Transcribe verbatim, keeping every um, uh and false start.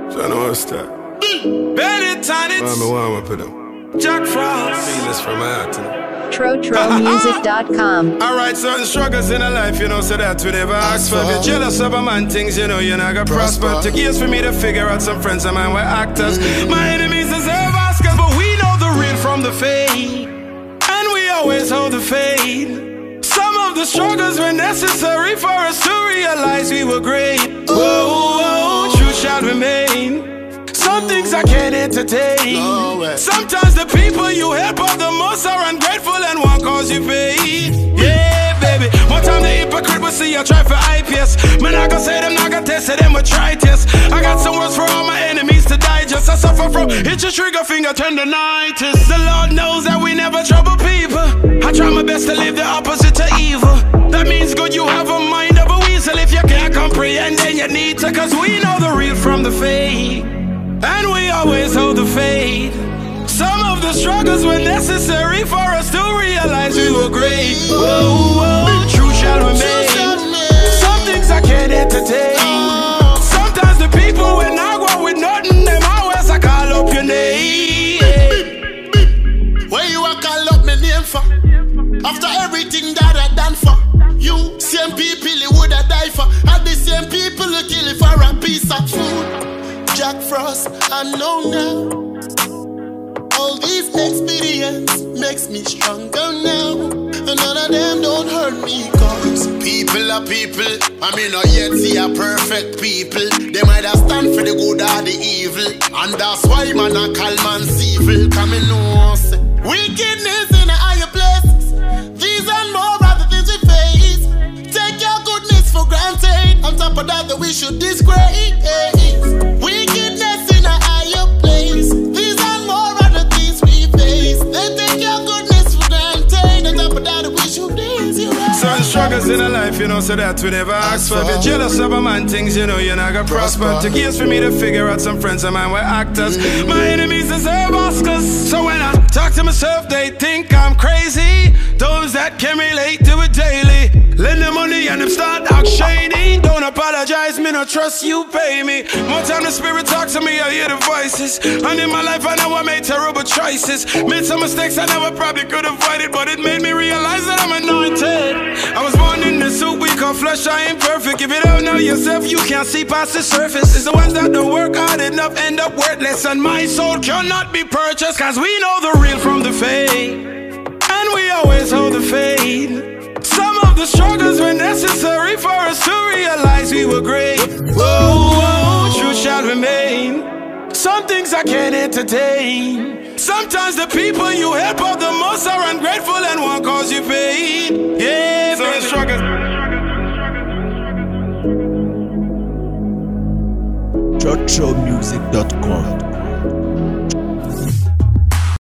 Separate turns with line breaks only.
Trying to what's that?
Belly tiny.
Why me warm up with them?
Jack Frost.
Feel this from my heart to them.
Tro Tro Music dot com.
Alright, certain struggles in a life, you know, so that we never ask for. If you're jealous of a man, things, you know, you're not gonna prosper. Took years for me to figure out some friends of mine were actors. Mm-hmm. My enemies deserve Oscars, but we know the real from the fake. And we always hold the fade. Some of the struggles were necessary for us to realize we were great. Whoa, whoa, truth shall remain. Some things I can't entertain. No, sometimes the people you help out the most are ungrateful and won't cause you pain. Yeah, baby. One time the hypocrite will see I try for I P S. Man, I can say them, not gonna test it, them will try test. I got some words for all my enemies to digest. I suffer from itch a trigger finger tendonitis. The Lord knows that we never trouble people. I try my best to live the opposite to evil. That means good, you have a mind of a weasel. If you can't comprehend, then you need to. Cause we know the real from the fake. And we always hold the fade. Some of the struggles were necessary for us to realize we were great. Whoa, whoa, truth shall remain. Some things I can't entertain. Sometimes the people when I go with nothing, them always I call up your name.
Where you a call up my name for? After everything that I done for you, same people you woulda die for. And the same people you kill it for a piece of food. Jack Frost, I know now. All these experience makes me stronger now. And none of them don't hurt me. Cause people are people. I mean not yet see a perfect people. They might have stand for the good or the evil. And that's why man I call man evil. Come in know say wickedness in the higher places. These and more are the things we face. Take your goodness for granted. On top of that, that we should disgrace. Wickedness in a higher place. These and more are the things we face. They take your goodness for granted. On top of that, that we should disgrace.
Certain struggles in a life, you know, so that we never ask for. If you're jealous of a man, things, you know, you're not gonna prosper. Took years for me to figure out some friends of mine were actors. Mm-hmm. My enemies deserve Oscars. So when I talk to myself, they think I'm crazy. Those that can relate to it daily, lend them money and them start out shady. Don't apologize, me no trust you pay me. More time the spirit talk to me, I hear the voices. And in my life I know I made terrible choices. Made some mistakes I never probably could avoid it, but it made me realize that I'm anointed. I was born in the soup we call flesh, I ain't perfect. If you don't know yourself, you can't see past the surface. It's the ones that don't work hard enough end up worthless. And my soul cannot be purchased. Cause we know the real from the fake. And we always hold the fade. Some of the struggles were necessary for us to realize we were great. Whoa, whoa, truth shall remain. Some things I can't entertain. Sometimes the people you help out the most are ungrateful and won't cause you pain. Yeah, some baby. Struggles.
Tro Tro Music dot com